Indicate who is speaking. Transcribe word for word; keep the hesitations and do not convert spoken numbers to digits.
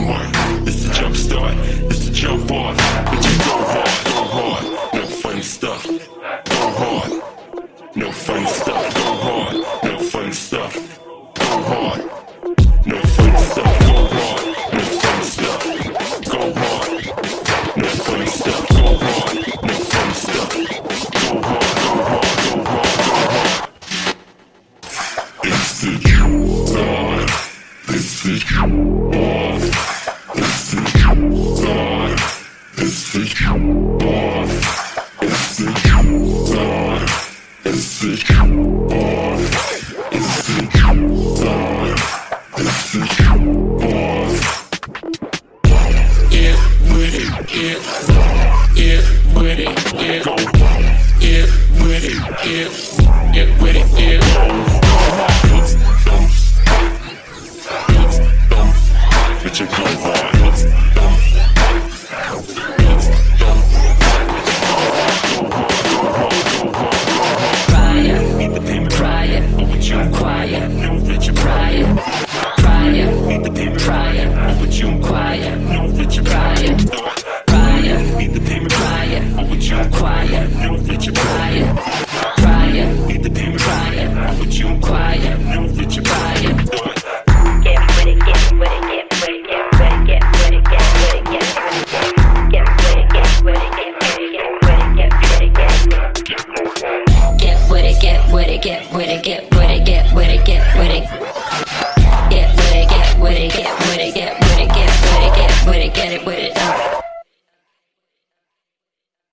Speaker 1: one. It's the jump start, it's the jump off. Bitch, you go hard, go hard. No funny stuff. Go hard. No funny stuff. Go hard. No funny stuff. Go hard. No funny stuff. Go hard. No funny stuff. Go hard. No funny stuff. Go hard. No funny stuff. Go hard. Go hard. Go hard. Go hard. It's the jump start. It's the jump off. It's the jump start. It's the jump off. It's the jump start. It's the jump off. It's the jump start. It's the jump off. Get with it, get, get with it, get, go, get with it, get, get with it, get, go. Bitch, you go hard.